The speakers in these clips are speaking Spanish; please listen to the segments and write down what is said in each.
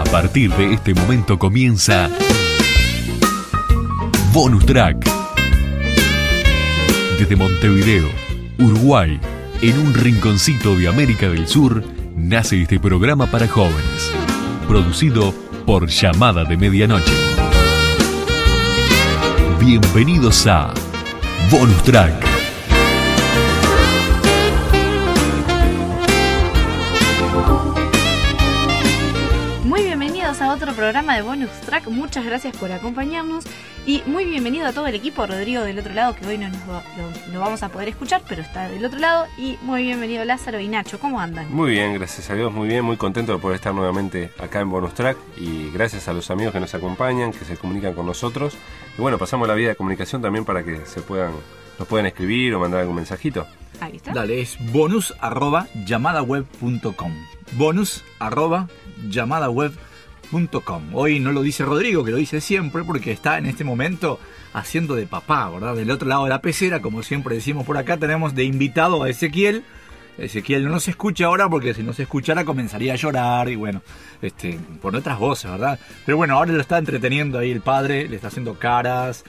partir de este momento comienza Bonus Track. Desde Montevideo, Uruguay, en un rinconcito de América del Sur, nace este programa para jóvenes, producido por Llamada de Medianoche. Bienvenidos a Bonus Track. A otro programa de Bonus Track. Muchas gracias por acompañarnos y muy bienvenido a todo el equipo. Rodrigo del otro lado, que hoy no vamos a poder escuchar, pero está del otro lado. Y muy bienvenido Lázaro y Nacho. ¿Cómo andan? Muy bien, gracias a Dios, muy bien, muy contento de poder estar nuevamente acá en Bonus Track y gracias a los amigos que nos acompañan, que se comunican con nosotros. Y bueno, pasamos la vía de comunicación también para que nos puedan escribir o mandar algún mensajito. Ahí está. Dale, es bonus@llamadaweb.com. bonus@llamadaweb.com. Hoy no lo dice Rodrigo, que lo dice siempre, porque está en este momento haciendo de papá, ¿verdad? Del otro lado de la pecera, como siempre decimos por acá, tenemos de invitado a Ezequiel. Ezequiel no nos escucha ahora porque si nos escuchara comenzaría a llorar y bueno, por otras voces, ¿verdad? Pero bueno, ahora lo está entreteniendo ahí el padre, le está haciendo caras.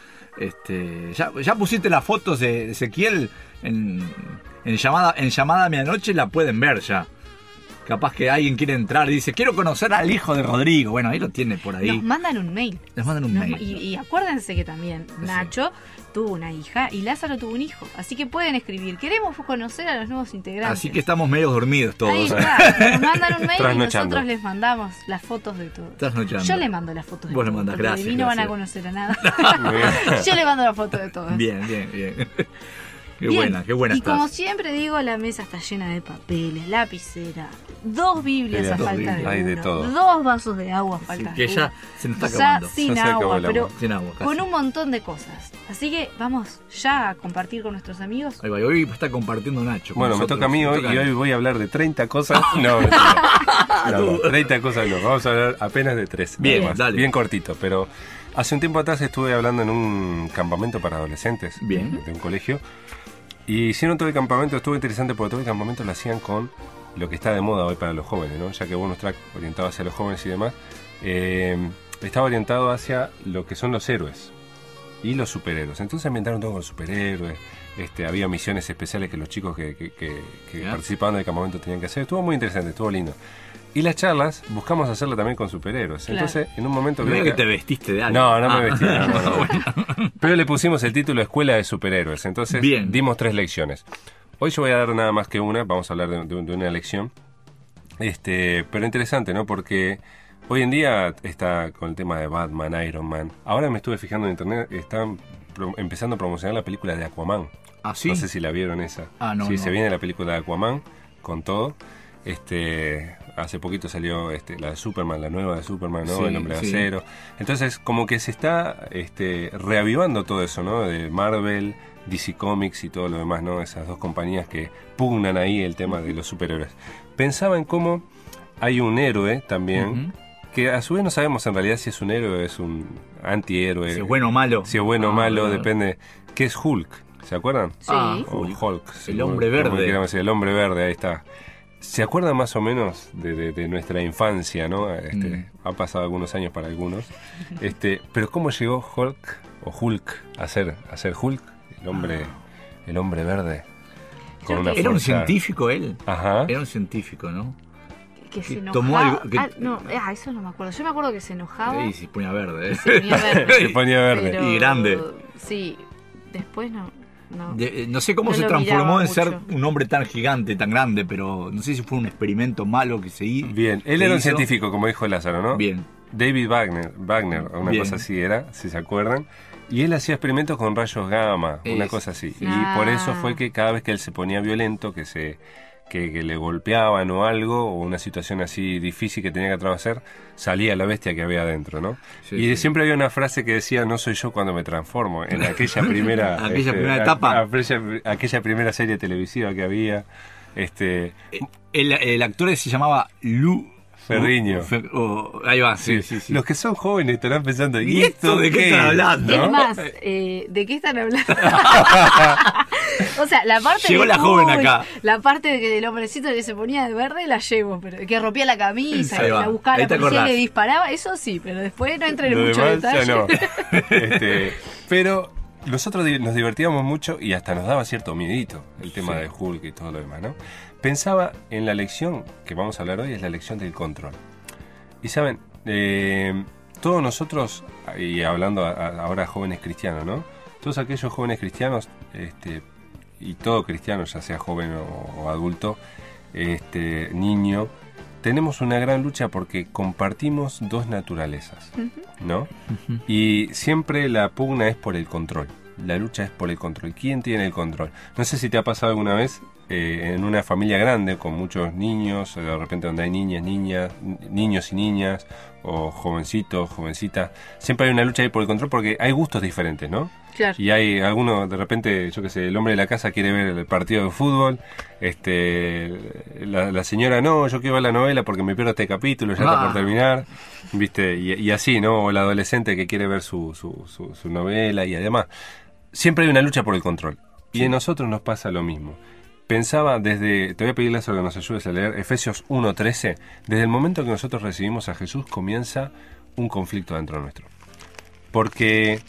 Ya pusiste las fotos de Ezequiel en llamada a medianoche, la pueden ver ya. Capaz que alguien quiere entrar y dice, quiero conocer al hijo de Rodrigo. Bueno, ahí lo tiene por ahí. Nos mandan un mail. Mail. Y acuérdense que también Nacho tuvo una hija y Lázaro tuvo un hijo. Así que pueden escribir. Queremos conocer a los nuevos integrantes. Así que estamos medio dormidos todos. Ahí está. Nos mandan un mail y nosotros les mandamos las fotos de todo. Trasnochando. Yo le mando las fotos de Vos todo. le mandás, gracias. De mí no van a conocer a nada. Yo le mando las fotos de todos. Bien. Qué buena y estás. como siempre digo, la mesa está llena de papeles, lapicera, 2 Biblias a falta de hay de uno, todo. 2 vasos de agua a falta que de ya uno. se nos está acabando. Sin Ya se acabó agua, el pero Sin agua, casi. con un montón de cosas. Así que vamos ya a compartir con nuestros amigos. Ahí va, hoy está compartiendo Nacho. Bueno, me toca a mí hoy y hoy voy a hablar de 30 cosas. No, 30 cosas no. Vamos a hablar apenas de 3. Bien, dale. Bien cortito, pero hace un tiempo atrás estuve hablando en un campamento para adolescentes. Bien. De un colegio. Y hicieron todo el campamento, estuvo interesante porque todo el campamento lo hacían con lo que está de moda hoy para los jóvenes, ¿no? Ya que Bonus Track orientado hacia los jóvenes y demás, estaba orientado hacia lo que son los héroes y los superhéroes. Entonces ambientaron todo con los superhéroes, había misiones especiales que los chicos que participaban del campamento tenían que hacer. Estuvo muy interesante, estuvo lindo. Y las charlas buscamos hacerla también con superhéroes. Claro. Entonces, en un momento... Creo que te vestiste de algo. No me vestí. No. Pero le pusimos el título Escuela de Superhéroes. Entonces, dimos 3 lecciones. Hoy yo voy a dar nada más que una. Vamos a hablar de una lección. Pero interesante, ¿no? Porque hoy en día está con el tema de Batman, Iron Man. Ahora me estuve fijando en internet. Están empezando a promocionar la película de Aquaman. ¿Ah, sí? No sé si la vieron esa. No. Sí, se viene la película de Aquaman con todo. Hace poquito salió la de Superman, la nueva de Superman, ¿no? Sí, El Hombre de Acero. Entonces, como que se está reavivando todo eso, ¿no? De Marvel, DC Comics y todo lo demás, ¿no? Esas 2 compañías que pugnan ahí el tema de los superhéroes. Pensaba en cómo hay un héroe también, que a su vez no sabemos en realidad si es un héroe o es un antihéroe. Si es bueno o malo. Si es bueno o malo, depende. ¿Qué es Hulk? ¿Se acuerdan? Sí. Hulk. El hombre verde. El hombre verde, ahí está. ¿Se acuerdan más o menos de nuestra infancia, no? Ha pasado algunos años para algunos. Pero ¿cómo llegó Hulk a ser Hulk? El hombre verde. Era un científico él. Ajá. Era un científico, ¿no? Que se enojaba. Tomó algo, eso no me acuerdo. Yo me acuerdo que se enojaba. Sí, se ponía verde. Se ponía verde. Pero, y grande. Sí, después no. No sé cómo se transformó en ser un hombre tan gigante, tan grande, pero no sé si fue un experimento malo que se hizo. Bien, él era un científico, como dijo Lázaro, ¿no? Bien. David Wagner, una cosa así era, si se acuerdan. Y él hacía experimentos con rayos gamma, una cosa así. Y por eso fue que cada vez que él se ponía violento, que le golpeaban o algo, o una situación así difícil que tenía que atravesar, salía la bestia que había adentro, ¿no? Siempre había una frase que decía, no soy yo cuando me transformo, en aquella primera primera etapa, aquella primera serie televisiva que había. El actor se llamaba Lou Ferriño. Ahí va, sí. Los que son jóvenes estarán pensando, ¿y esto de qué están hablando? Es más, ¿de qué están hablando? O sea, la parte Llegó de, la joven acá. La parte de que del hombrecito que se ponía de verde la llevo, pero que rompía la camisa, Ahí que va. la buscaba Ahí la te policía y acordás. le disparaba, eso sí, pero después no entré en Lo mucho demás detalle. ya no. Pero nosotros nos divertíamos mucho y hasta nos daba cierto miedito el tema de Hulk y todo lo demás, ¿no? Pensaba en la lección que vamos a hablar hoy, es la lección del control. Y saben, todos nosotros, y hablando ahora jóvenes cristianos, ¿no? Todos aquellos jóvenes cristianos, y todo cristiano, ya sea joven o adulto, niño, tenemos una gran lucha porque compartimos dos naturalezas, ¿no? Y siempre la pugna es por el control. La lucha es por el control. ¿Quién tiene el control? No sé si te ha pasado alguna vez en una familia grande con muchos niños, de repente donde hay niños y niñas, o jovencitos, jovencitas. Siempre hay una lucha ahí por el control porque hay gustos diferentes, ¿no? Claro. Y hay algunos, de repente, yo qué sé, el hombre de la casa quiere ver el partido de fútbol, la señora no, yo quiero ver la novela porque me pierdo este capítulo, ya está por terminar, ¿viste? Y así, ¿no? O el adolescente que quiere ver su novela y además. Siempre hay una lucha por el control. Y en nosotros nos pasa lo mismo. Pensaba te voy a pedir Lázaro que nos ayudes a leer Efesios 1:13. Desde el momento que nosotros recibimos a Jesús comienza un conflicto dentro nuestro. Porque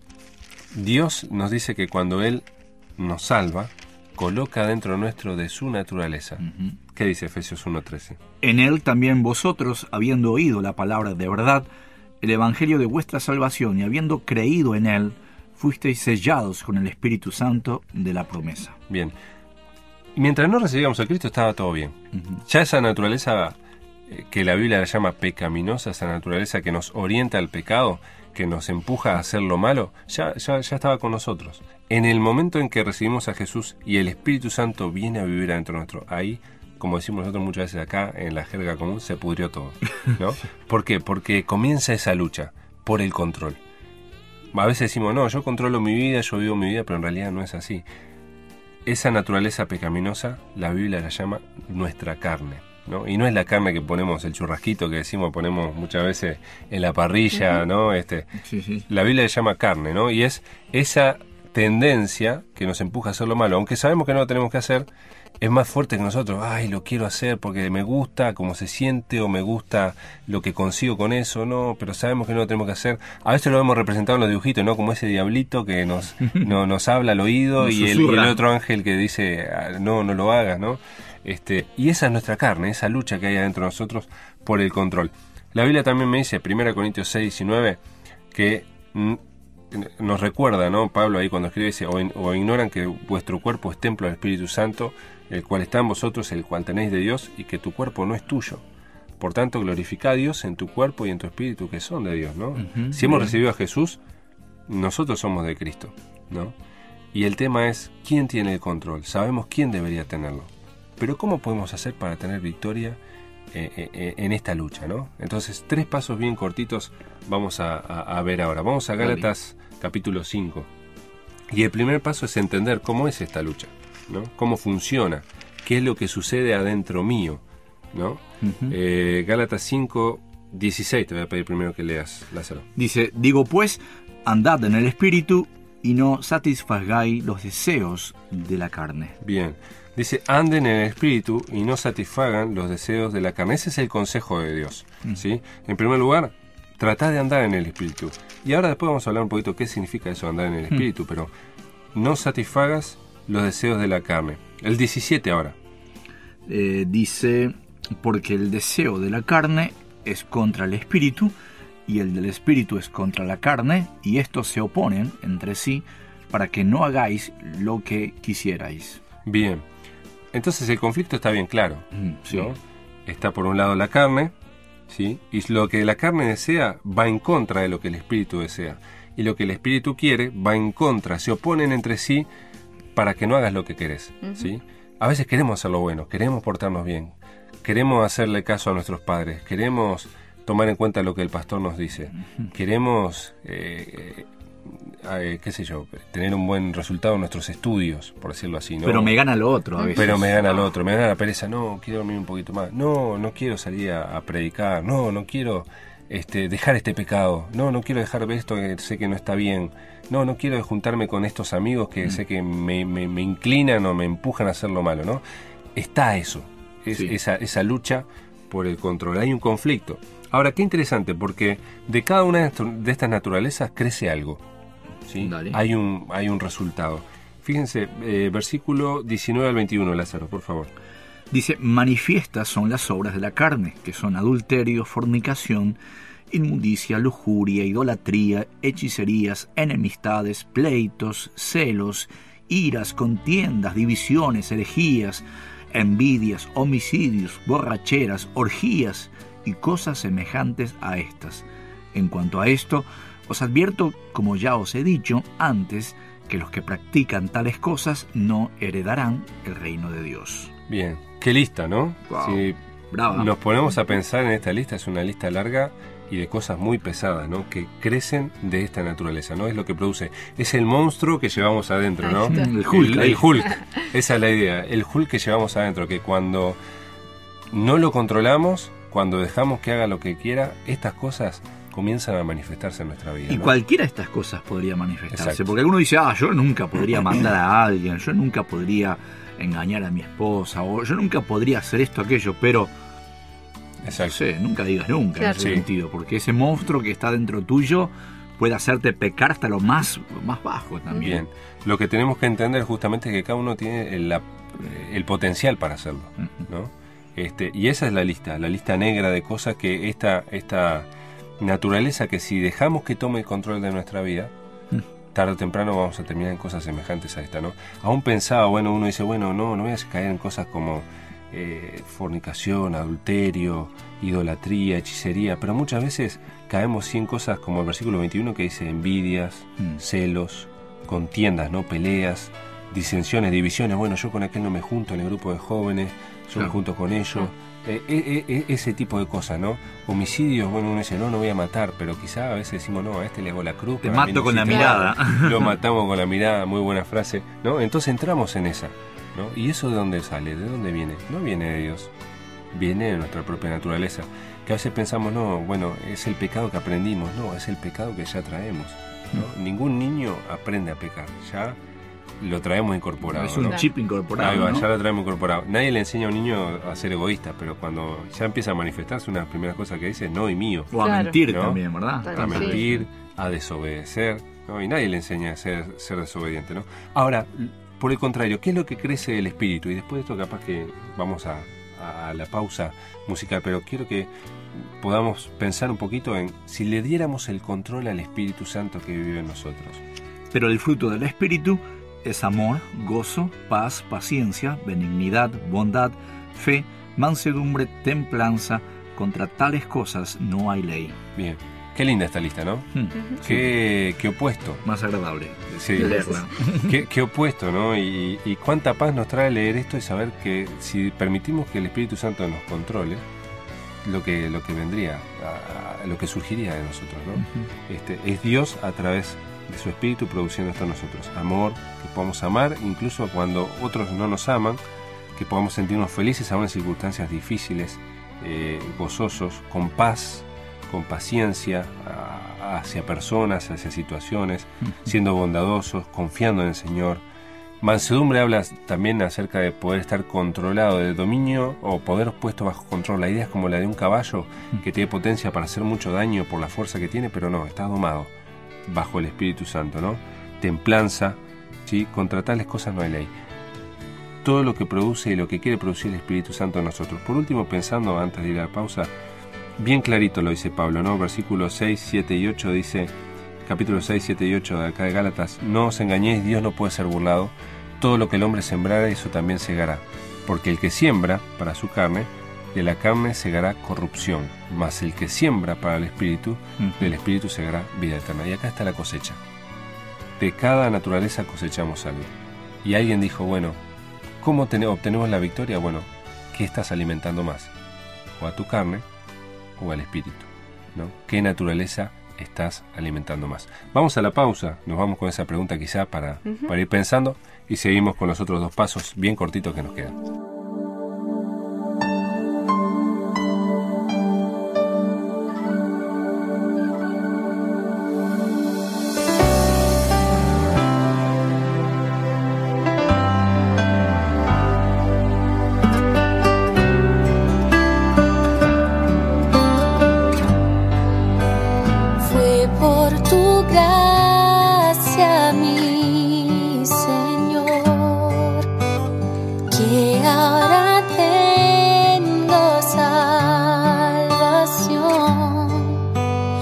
Dios nos dice que cuando Él nos salva, coloca dentro nuestro de su naturaleza. ¿Qué dice Efesios 1:13? En él también vosotros, habiendo oído la palabra de verdad, el evangelio de vuestra salvación, y habiendo creído en él, fuisteis sellados con el Espíritu Santo de la promesa. Bien. Mientras no recibíamos a Cristo estaba todo bien. Ya esa naturaleza que la Biblia la llama pecaminosa, esa naturaleza que nos orienta al pecado, que nos empuja a hacer lo malo, ya estaba con nosotros. En el momento en que recibimos a Jesús y el Espíritu Santo viene a vivir adentro nuestro, ahí, como decimos nosotros muchas veces acá, en la jerga común, se pudrió todo, ¿no? ¿Por qué? Porque comienza esa lucha por el control. A veces decimos, no, yo controlo mi vida, yo vivo mi vida, pero en realidad no es así. Esa naturaleza pecaminosa, la Biblia la llama nuestra carne, ¿no? Y no es la carne que ponemos, el churrasquito que decimos, ponemos muchas veces en la parrilla, ¿no? Sí. La Biblia le llama carne, ¿no? Y es esa tendencia que nos empuja a hacer lo malo, aunque sabemos que no lo tenemos que hacer, es más fuerte que nosotros. Ay, lo quiero hacer porque me gusta cómo se siente o me gusta lo que consigo con eso, no, pero sabemos que no lo tenemos que hacer. A veces lo hemos representado en los dibujitos, ¿no? Como ese diablito que nos habla al oído y el otro ángel que dice, no lo hagas, ¿no? Y esa es nuestra carne, esa lucha que hay adentro de nosotros por el control. La Biblia también me dice, 1 Corintios 6:19, que nos recuerda, ¿no? Pablo ahí cuando escribe dice, o ignoran que vuestro cuerpo es templo del Espíritu Santo, el cual está en vosotros, el cual tenéis de Dios, y que tu cuerpo no es tuyo. Por tanto, glorifica a Dios en tu cuerpo y en tu espíritu, que son de Dios, ¿no? Si hemos recibido a Jesús, nosotros somos de Cristo, ¿no? Y el tema es, ¿quién tiene el control? Sabemos quién debería tenerlo. Pero ¿cómo podemos hacer para tener victoria en esta lucha, ¿no? Entonces, 3 pasos bien cortitos vamos a ver ahora. Vamos a Gálatas capítulo 5. Y el primer paso es entender cómo es esta lucha, ¿no? Cómo funciona, qué es lo que sucede adentro mío, ¿no? Gálatas 5:16, te voy a pedir primero que leas, Lázaro. Dice, digo pues, andad en el Espíritu y no satisfagáis los deseos de la carne. Bien, dice, anden en el Espíritu y no satisfagan los deseos de la carne. Ese es el consejo de Dios, ¿sí? En primer lugar, tratá de andar en el Espíritu. Y ahora después vamos a hablar un poquito qué significa eso, andar en el Espíritu, pero no satisfagas los deseos de la carne. El 17 ahora. Dice, porque el deseo de la carne es contra el Espíritu, y el del Espíritu es contra la carne, y estos se oponen entre sí, para que no hagáis lo que quisierais. Bien, entonces el conflicto está bien claro, Sí. ¿no? Está por un lado la carne, ¿sí? Y lo que la carne desea va en contra de lo que el Espíritu desea. Y lo que el Espíritu quiere va en contra, se oponen entre sí para que no hagas lo que querés, ¿sí? A veces queremos hacer lo bueno, queremos portarnos bien, queremos hacerle caso a nuestros padres, queremos tomar en cuenta lo que el pastor nos dice, queremos, qué sé yo, tener un buen resultado en nuestros estudios, por decirlo así, ¿no? Pero me gana lo otro a veces. Pero me gana lo otro, me gana la pereza, no, quiero dormir un poquito más, no quiero salir a predicar, no quiero dejar este pecado. No quiero dejar esto que sé que no está bien. No quiero juntarme con estos amigos que sé que me inclinan o me empujan a hacer lo malo, ¿no? Está eso, esa lucha por el control. Hay un conflicto. Ahora, qué interesante, porque de cada una de estas naturalezas crece algo, ¿sí? Hay un resultado. Fíjense, versículo 19 al 21, Lázaro, por favor. Dice, manifiestas son las obras de la carne, que son adulterio, fornicación, inmundicia, lujuria, idolatría, hechicerías, enemistades, pleitos, celos, iras, contiendas, divisiones, herejías, envidias, homicidios, borracheras, orgías y cosas semejantes a estas. En cuanto a esto, os advierto, como ya os he dicho antes, que los que practican tales cosas no heredarán el reino de Dios. Bien, qué lista, ¿no? Wow. Si Brava. nos ponemos a pensar en esta lista, es una lista larga y de cosas muy pesadas, ¿no? Que crecen de esta naturaleza, ¿no? Es lo que produce. Es el monstruo que llevamos adentro, ¿no? El Hulk. El Hulk. Esa es la idea. El Hulk que llevamos adentro, que cuando no lo controlamos, cuando dejamos que haga lo que quiera, estas cosas comienzan a manifestarse en nuestra vida, Y ¿no? cualquiera de estas cosas podría manifestarse. Exacto. Porque alguno dice, yo nunca podría mandar a alguien, yo nunca podría engañar a mi esposa, o yo nunca podría hacer esto, aquello, pero no Exacto. sé, nunca digas nunca Claro. en ese Sí. sentido, porque ese monstruo que está dentro tuyo puede hacerte pecar hasta lo más bajo también. Bien. Lo que tenemos que entender justamente es que cada uno tiene el potencial para hacerlo, ¿no? Y esa es la lista negra de cosas que esta naturaleza que si dejamos que tome el control de nuestra vida, tarde o temprano vamos a terminar en cosas semejantes a esta, ¿no? Aún pensaba, uno dice, no voy a caer en cosas como fornicación, adulterio, idolatría, hechicería, pero muchas veces caemos sí en cosas como el versículo 21 que dice envidias, celos, contiendas, ¿no? Peleas, disensiones, divisiones. Yo con aquel no me junto en el grupo de jóvenes, yo me junto con ellos. Ese tipo de cosas, ¿no? Homicidios, uno dice, no voy a matar, pero quizá a veces decimos, a este le hago la cruz. Te para mato con la beneficiar. mirada. Lo matamos con la mirada, muy buena frase, ¿no? Entonces entramos en esa, ¿no? ¿Y eso de dónde sale? ¿De dónde viene? No viene de Dios, viene de nuestra propia naturaleza. Que a veces pensamos, es el pecado que aprendimos. No, es el pecado que ya traemos, ¿no? Ningún niño aprende a pecar, ya lo traemos incorporado. Es un ¿no? chip incorporado. Ahí va, ¿no? ya lo traemos incorporado. Nadie le enseña a un niño a ser egoísta, pero cuando ya empieza a manifestarse, una de las primeras cosas que dice es no y mío. O a Claro. mentir ¿No? también, ¿verdad? Tal A cual. mentir, a desobedecer, ¿no? Y nadie le enseña a ser desobediente, ¿no? Ahora, por el contrario, ¿qué es lo que crece el espíritu? Y después de esto capaz que vamos a la pausa musical, pero quiero que podamos pensar un poquito en si le diéramos el control al Espíritu Santo que vive en nosotros. Pero el fruto del Espíritu es amor, gozo, paz, paciencia, benignidad, bondad, fe, mansedumbre, templanza. Contra tales cosas no hay ley. Bien, qué linda esta lista, ¿no? Qué opuesto. Más agradable Sí. leerla. Qué opuesto, ¿no? Y cuánta paz nos trae leer esto y saber que si permitimos que el Espíritu Santo nos controle, lo que vendría, lo que surgiría de nosotros, ¿no? Es Dios a través de su Espíritu produciendo esto en nosotros. Amor, que podamos amar incluso cuando otros no nos aman, que podamos sentirnos felices aún en circunstancias difíciles, gozosos, con paz, con paciencia hacia personas, hacia situaciones, siendo bondadosos, confiando en el Señor. Mansedumbre habla también acerca de poder estar controlado, de dominio o poder puesto bajo control. La idea es como la de un caballo que tiene potencia para hacer mucho daño por la fuerza que tiene, pero no, está domado bajo el Espíritu Santo, ¿no? Templanza, ¿sí? Contra tales cosas no hay ley. Todo lo que produce y lo que quiere producir el Espíritu Santo en nosotros. Por último, pensando antes de ir a la pausa, bien clarito lo dice Pablo, ¿no? Versículos 6, 7 y 8 dice, capítulo 6, 7 y 8 de acá de Gálatas, no os engañéis, Dios no puede ser burlado, todo lo que el hombre sembrara, eso también segará, porque el que siembra para su carne, de la carne segará corrupción, mas el que siembra para el Espíritu, del Espíritu segará vida eterna. Y acá está la cosecha. De cada naturaleza cosechamos algo. Y alguien dijo, ¿cómo obtenemos la victoria? ¿Qué estás alimentando más? ¿O a tu carne o al Espíritu? ¿No? ¿Qué naturaleza estás alimentando más? Vamos a la pausa, nos vamos con esa pregunta quizá para ir pensando y seguimos con los otros dos pasos bien cortitos que nos quedan. que ahora tengo salvación.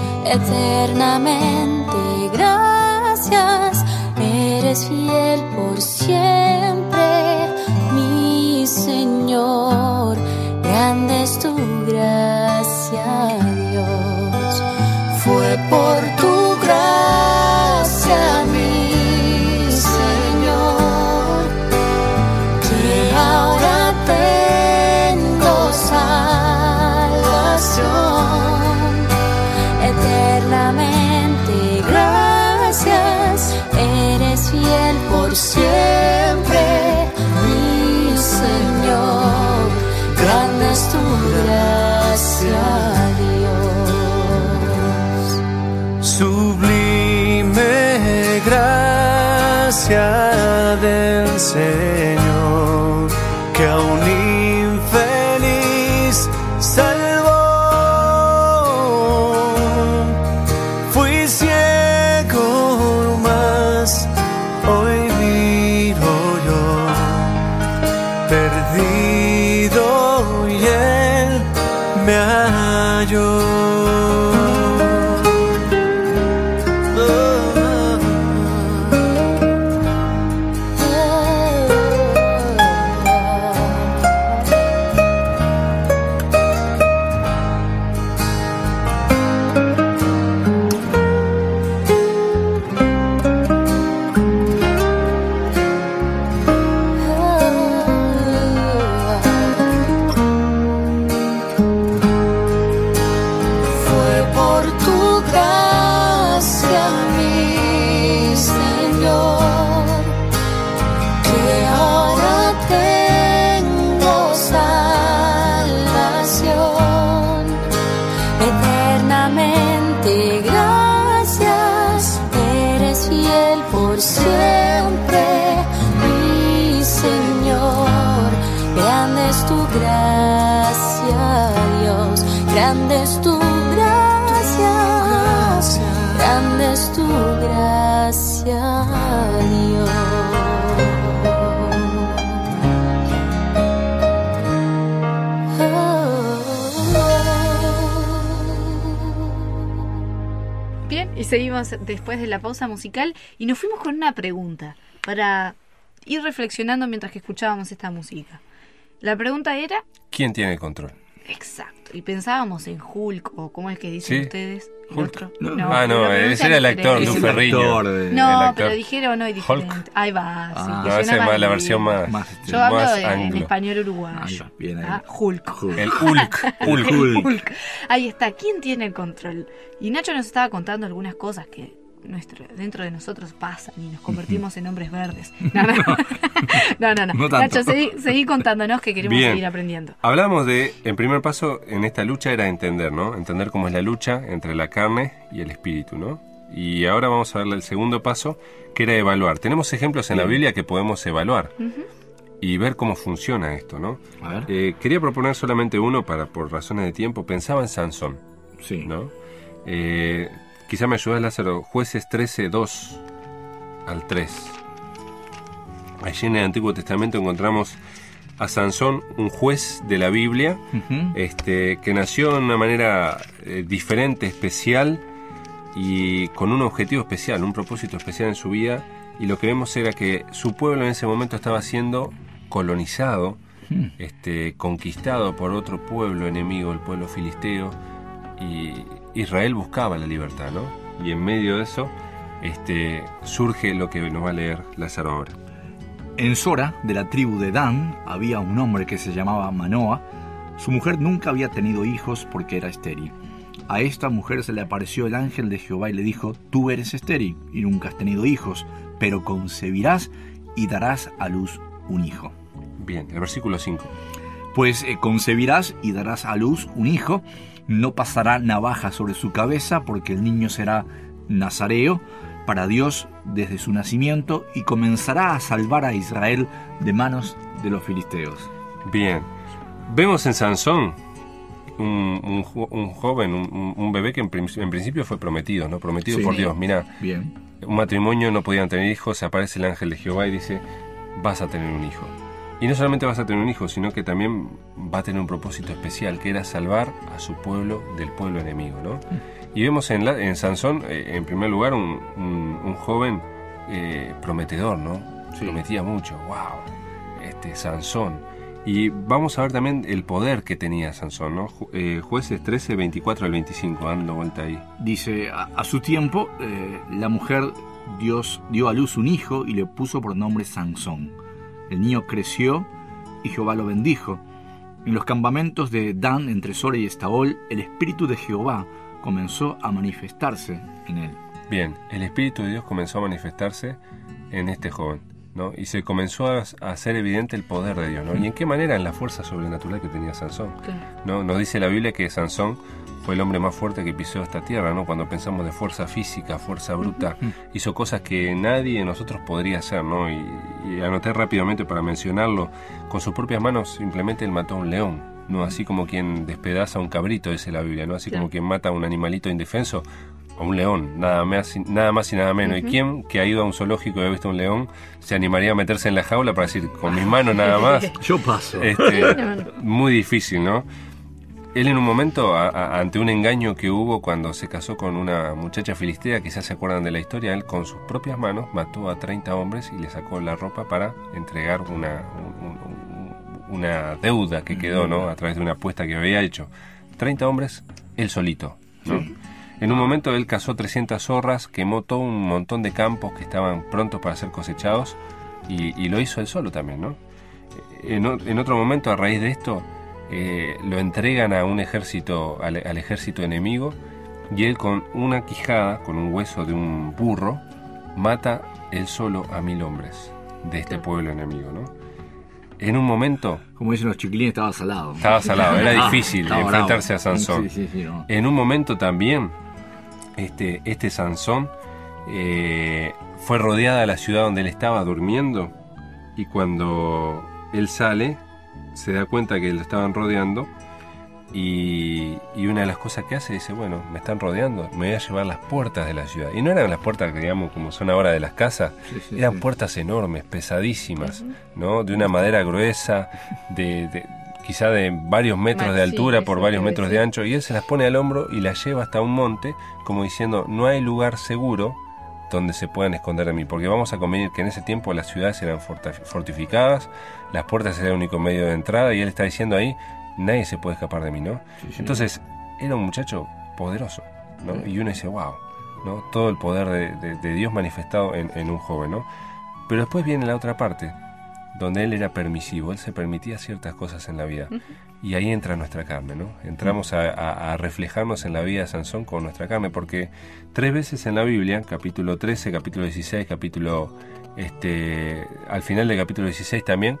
Eternamente gracias, eres fiel por siempre, mi Señor. Grande es tu gracia, Dios. Fue por tu gracia, mi Señor, que ahora tengo salvación. Eternamente gracias, eres fiel por siempre, mi Señor. Grande es tu gracia, Dios. Sublime gracia del Señor, que a un infeliz salvó. Fui ciego, mas hoy miro yo, perdido, y Él me halló. Grande es tu gracia, grande es tu gracia, Dios. Bien, y seguimos después de la pausa musical y nos fuimos con una pregunta para ir reflexionando mientras que escuchábamos esta música. La pregunta era... ¿Quién tiene el control? Exacto. Y pensábamos en Hulk, o ¿cómo es que dicen ¿Sí? ustedes? ¿El Hulk. otro? Ese era el actor, Lou Ferrigno. No, pero dijeron hoy diferente. Hulk. Ahí va. Sí, No, esa es la versión más Yo hablo más en anglo. español uruguayo. Bien ahí. Hulk. El Hulk. Hulk. Ahí está. ¿Quién tiene el control? Y Nacho nos estaba contando algunas cosas que dentro de nosotros pasan y nos convertimos en hombres verdes. No. No Nacho, seguí contándonos que queremos Bien. seguir aprendiendo. Hablamos de, el primer paso en esta lucha era entender, ¿no? Entender cómo es la lucha entre la carne y el espíritu, ¿no? Y ahora vamos a verle el segundo paso, que era evaluar. Tenemos ejemplos en la Biblia que podemos evaluar y ver cómo funciona esto, ¿no? A ver. Quería proponer solamente uno por razones de tiempo. Pensaba en Sansón, Sí. ¿no? Quizá me ayudas, Lázaro. Jueces 13, 2 al 3. Allí en el Antiguo Testamento encontramos a Sansón, un juez de la Biblia, que nació de una manera diferente, especial, y con un objetivo especial, un propósito especial en su vida. Y lo que vemos era que su pueblo en ese momento estaba siendo colonizado, conquistado por otro pueblo enemigo, el pueblo filisteo, y Israel buscaba la libertad, ¿no? Y en medio de eso surge lo que nos va a leer Lázaro ahora. En Sora, de la tribu de Dan, había un hombre que se llamaba Manoa. Su mujer nunca había tenido hijos porque era estéril. A esta mujer se le apareció el ángel de Jehová y le dijo: tú eres estéril y nunca has tenido hijos, pero concebirás y darás a luz un hijo. Bien, el versículo 5. Pues concebirás y darás a luz un hijo. No pasará navaja sobre su cabeza, porque el niño será nazareo para Dios desde su nacimiento y comenzará a salvar a Israel de manos de los filisteos. Bien, vemos en Sansón un joven, un bebé que en principio fue prometido, ¿no? Prometido Sí. por Dios. Mira, Bien. un matrimonio, no podían tener hijos, aparece el ángel de Jehová y dice: vas a tener un hijo. Y no solamente vas a tener un hijo, sino que también va a tener un propósito especial, que era salvar a su pueblo del pueblo enemigo, ¿no? Y vemos en Sansón, en primer lugar, un joven prometedor, ¿no? Sí. Prometía mucho, wow, Sansón. Y vamos a ver también el poder que tenía Sansón, ¿no? Jueces 13, 24 al 25, dando vuelta ahí. Dice, a su tiempo, la mujer Dios dio a luz un hijo y le puso por nombre Sansón. El niño creció y Jehová lo bendijo. En los campamentos de Dan, entre Sora y Estaol, el espíritu de Jehová comenzó a manifestarse en él. Bien, el espíritu de Dios comenzó a manifestarse en este joven, ¿no? Y se comenzó a hacer evidente el poder de Dios, ¿no? ¿Y en qué manera? En la fuerza sobrenatural que tenía Sansón, ¿no? Nos dice la Biblia que Sansón fue el hombre más fuerte que pisó esta tierra, ¿no? Cuando pensamos de fuerza física, fuerza bruta, hizo cosas que nadie de nosotros podría hacer, ¿no? Y anoté rápidamente para mencionarlo, con sus propias manos simplemente él mató a un león, ¿no? Así como quien despedaza a un cabrito, dice la Biblia, ¿no? Así como quien mata a un animalito indefenso, a un león, nada más y nada menos. ¿Y quién que ha ido a un zoológico y ha visto un león se animaría a meterse en la jaula para decir, con mis manos nada más? Yo paso. Muy difícil, ¿no? Él en un momento, ante un engaño que hubo cuando se casó con una muchacha filistea, quizás se acuerdan de la historia, él con sus propias manos mató a 30 hombres y le sacó la ropa para entregar una deuda que quedó, ¿no? A través de una apuesta que había hecho. 30 hombres, él solito, ¿no? Sí. En un momento él cazó 300 zorras, quemó todo un montón de campos que estaban prontos para ser cosechados y lo hizo él solo también, ¿no? En otro momento, a raíz de esto, lo entregan a un ejército, al ejército enemigo, y él con una quijada, con un hueso de un burro, mata él solo a 1000 hombres de este pueblo enemigo, ¿no? En un momento, como dicen los chiquilines, estaba salado. Estaba salado, era difícil enfrentarse bravo. A Sansón. Sí, no. En un momento también, este Sansón fue rodeada la ciudad donde él estaba durmiendo, y cuando él sale, se da cuenta que lo estaban rodeando, y una de las cosas que hace, dice, bueno, me están rodeando, me voy a llevar las puertas de la ciudad. Y no eran las puertas, digamos, como son ahora de las casas, eran puertas enormes, pesadísimas, ¿no? De una madera gruesa, quizá de varios metros de altura por varios metros de ancho, y él se las pone al hombro y las lleva hasta un monte, como diciendo, no hay lugar seguro donde se puedan esconder de mí, porque vamos a convenir que en ese tiempo las ciudades eran fortificadas, las puertas eran el único medio de entrada, y él está diciendo ahí, nadie se puede escapar de mí, ¿no? Entonces, era un muchacho poderoso, ¿no? Y uno dice, wow, ¿no? Todo el poder de Dios manifestado en un joven, ¿no? Pero después viene la otra parte, donde él era permisivo, él se permitía ciertas cosas en la vida, y ahí entra nuestra carne, ¿no? Entramos a reflejarnos en la vida de Sansón con nuestra carne, porque 3 veces en la Biblia, capítulo 13, capítulo 16, al final del capítulo 16 también,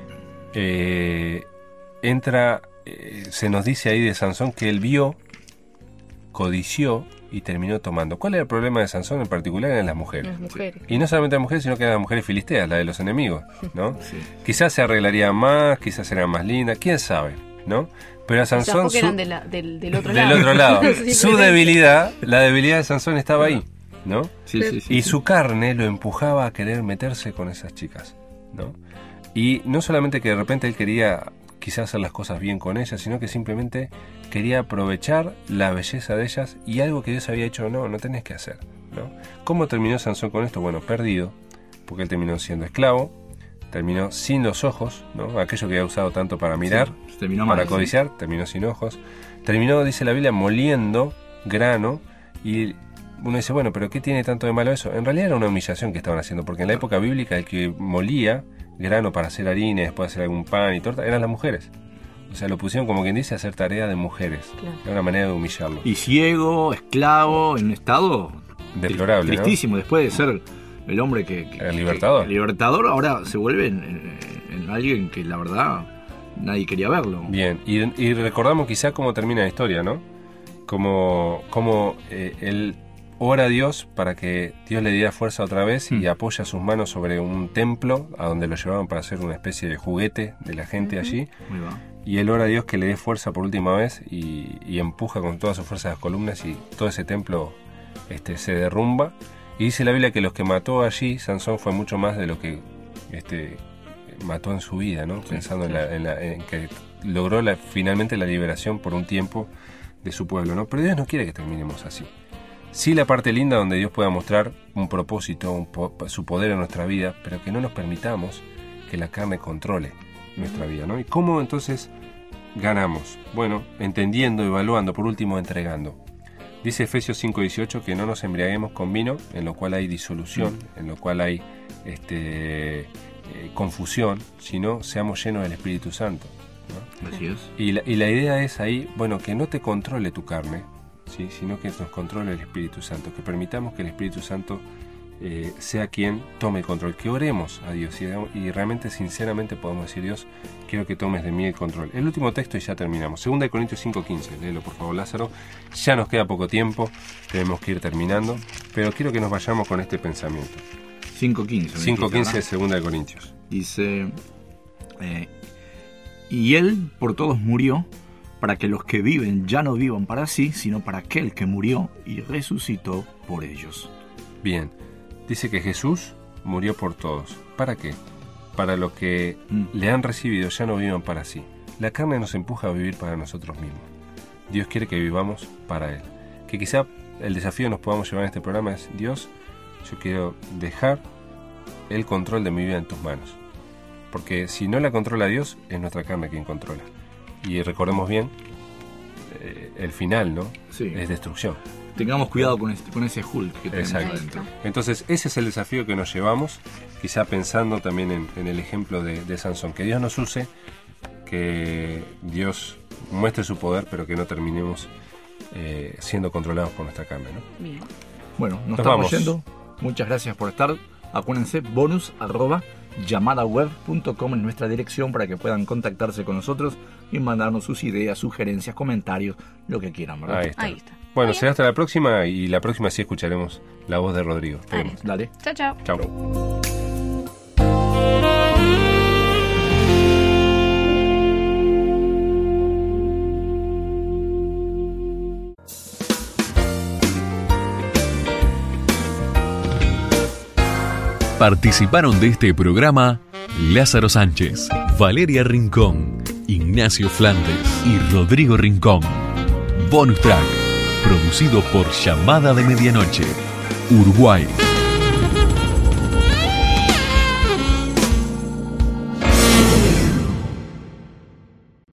se nos dice ahí de Sansón que él vio, codició y terminó tomando. ¿Cuál era el problema de Sansón en particular? Eran las mujeres. Y no solamente las mujeres, sino que eran las mujeres filisteas, las de los enemigos, ¿no? Sí. Quizás se arreglaría más, quizás eran más lindas, quién sabe, ¿no? Pero a Sansón... eran del otro lado. Del otro lado. Su debilidad, la debilidad de Sansón estaba ahí, ¿no? Y su carne lo empujaba a querer meterse con esas chicas, ¿no? Y no solamente que de repente él quería quizás hacer las cosas bien con ellas, sino que simplemente quería aprovechar la belleza de ellas, y algo que Dios había hecho, no tenés que hacer, ¿no? ¿Cómo terminó Sansón con esto? Bueno, perdido, porque él terminó siendo esclavo, terminó sin los ojos, ¿no? Aquello que había usado tanto para mirar, para codiciar, terminó sin ojos, terminó, dice la Biblia, moliendo grano, y uno dice, bueno, pero ¿qué tiene tanto de malo eso? En realidad era una humillación que estaban haciendo, porque en la época bíblica el que molía grano para hacer harina y después hacer algún pan y torta eran las mujeres. O sea, lo pusieron, como quien dice, a hacer tarea de mujeres. Claro. Era una manera de humillarlo. Y ciego, esclavo, en un estado deplorable, tristísimo, ¿no? Después de ser el hombre que el libertador. El libertador, ahora se vuelve en alguien que la verdad nadie quería verlo. Bien, y recordamos quizá cómo termina la historia, ¿no? Como él ora a Dios para que Dios le diera fuerza otra vez, y apoya sus manos sobre un templo a donde lo llevaban para hacer una especie de juguete de la gente allí. Y él ora a Dios que le dé fuerza por última vez, y empuja con toda su fuerza las columnas, y todo ese templo se derrumba. Y dice la Biblia que los que mató allí Sansón fue mucho más de lo que mató en su vida, ¿no? Pensando en que logró finalmente la liberación por un tiempo de su pueblo, ¿no? Pero Dios no quiere que terminemos así. Sí, la parte linda donde Dios pueda mostrar un propósito, su poder en nuestra vida, pero que no nos permitamos que la carne controle nuestra vida, ¿no? ¿Y cómo entonces ganamos? Bueno, entendiendo, evaluando, por último entregando. Dice Efesios 5:18 que no nos embriaguemos con vino, en lo cual hay disolución, en lo cual hay confusión, sino seamos llenos del Espíritu Santo, ¿no? Así es. Y la idea es ahí, bueno, que no te controle tu carne, ¿sí? Sino que nos controle el Espíritu Santo, que permitamos que el Espíritu Santo sea quien tome el control, que oremos a Dios y realmente sinceramente podemos decir: Dios, quiero que tomes de mí el control. El último texto y ya terminamos, 2 Corintios 5:15, léelo por favor, Lázaro. Ya nos queda poco tiempo, tenemos que ir terminando, pero quiero que nos vayamos con este pensamiento. 5:15. 5:15 de 2 Corintios. Dice, y Él por todos murió, para que los que viven ya no vivan para sí, sino para aquel que murió y resucitó por ellos. Bien, dice que Jesús murió por todos. ¿Para qué? Para los que le han recibido ya no vivan para sí. La carne nos empuja a vivir para nosotros mismos. Dios quiere que vivamos para Él. Que quizá el desafío que nos podamos llevar en este programa es: Dios, yo quiero dejar el control de mi vida en tus manos. Porque si no la controla Dios, es nuestra carne quien controla. Y recordemos bien, el final, ¿no? Sí. Es destrucción. Tengamos cuidado con ese Hulk que tenemos adentro. Entonces ese es el desafío que nos llevamos, quizá pensando también en el ejemplo de Sansón. Que Dios nos use, que Dios muestre su poder, pero que no terminemos siendo controlados por nuestra carne, ¿no? Bien. Bueno, nos estamos yendo. Muchas gracias por estar. Acuérdense, bonus@llamadaweb.com en nuestra dirección para que puedan contactarse con nosotros y mandarnos sus ideas, sugerencias, comentarios, lo que quieran, ¿verdad? Ahí está. Bueno, será hasta la próxima, y la próxima sí escucharemos la voz de Rodrigo. Dale. Chao, chao. Chao. Participaron de este programa Lázaro Sánchez, Valeria Rincón, Ignacio Flandes y Rodrigo Rincón. Bonus Track, producido por Llamada de Medianoche, Uruguay.